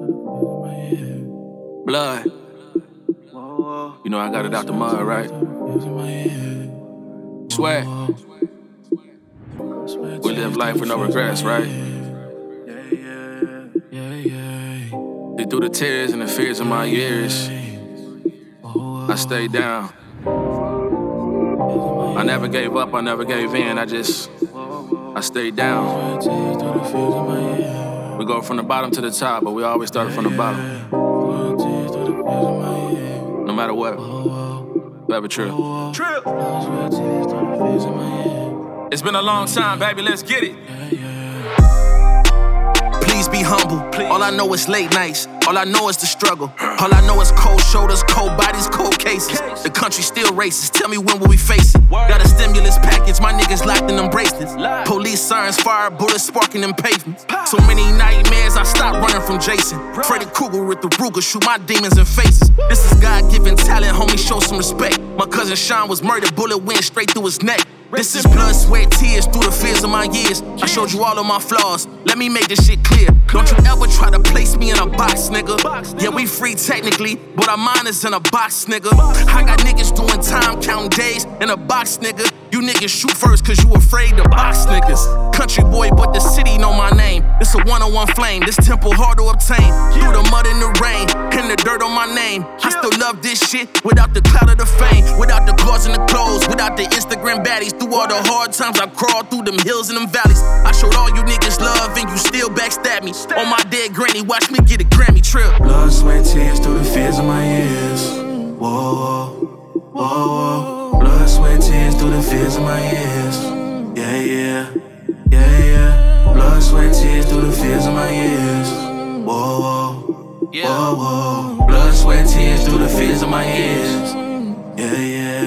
Blood. You know I got it out the mud, right? Sweat. We live life with no regrets, right? See, through the tears and the fears of my years, I stayed down. I never gave up, I never gave in, I stayed down. We go from the bottom to the top, but we always started from the bottom. No matter what. Forever true. It's been a long time, baby, let's get it. Please be humble. All I know is late nights. All I know is the struggle. All I know is cold shoulders, cold bodies, cold cases. The country still racist. Tell me when will we face it? Got a stimulus package, my niggas locked in them bracelets. Police sirens, fire bullets sparking them pavements. So many nightmares, I stopped running from Jason. Freddy Krueger with the Ruger, shoot my demons in faces. This is God-given talent, homie, show some respect. My cousin Sean was murdered, bullet went straight through his neck. This is blood, sweat, tears through the fears of my years. I showed you all of my flaws. Let me make this shit clear. Don't you ever try to place me in a box, nigga. Yeah, we free technically, but our mind is in a box, nigga. I got niggas doing time, counting days in a box, nigga. You niggas shoot first cause you afraid to box niggas. Country boy, but the city know my name. It's a one-on-one flame, this temple hard to obtain. Through the mud and the rain, and the dirt on my name. I still love this shit without the cloud of the fame. Without the cars and the clothes, without the Instagram baddies. Through all the hard times I crawled through them hills and them valleys. I showed all you niggas love and you still backstab me. On my dead granny, watch me get a Grammy trip. Blood, sweat, tears through the fears of my years. Whoa, whoa, whoa. Blood, sweat, tears through the fears of my years. Yeah, yeah, yeah, yeah. Blood, sweat, tears through the fears of my years. Whoa, whoa, whoa, whoa. Blood, sweat, tears through the fears of my years. Yeah,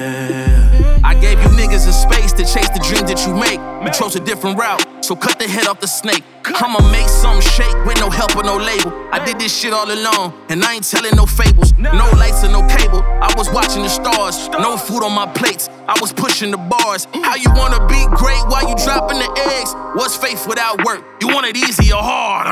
yeah. I gave you niggas a space to chase the dream that you make. You chose a different route, so cut the head off the snake. I'ma make something shake with no help or no label. I did this shit all alone, and I ain't telling no fables. No lights and no cable, I was watching the stars. No food on my plates, I was pushing the bars. How you wanna be great while you dropping the eggs? What's faith without work? You want it easy or hard?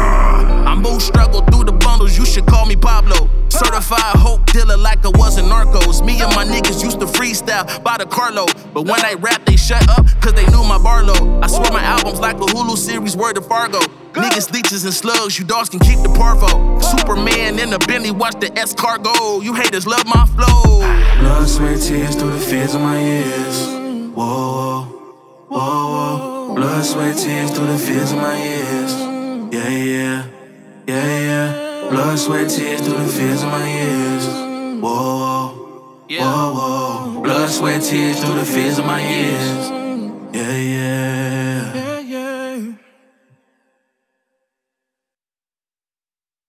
I moved struggle through the bundles, you should call me Pablo. Certified hope dealer like I was in Narcos. Me and my niggas used to freestyle by the carload. But when I rap, they shut up, cause they knew my bar load. I swear my album's like a Hulu series, word to Fargo. Niggas, leeches, and slugs, you dogs can keep the parvo. Superman in the Bentley, watch the S-Cargo. You haters love my flow. Blood, sweat, tears through the fears of my years. Whoa, whoa, whoa. Blood, sweat, tears through the fears of my years. Yeah, yeah, yeah, yeah. Blood, sweat, tears through the fears of my years. Whoa, whoa, whoa. Blood, sweat, tears through the fears of my years. Yeah, yeah.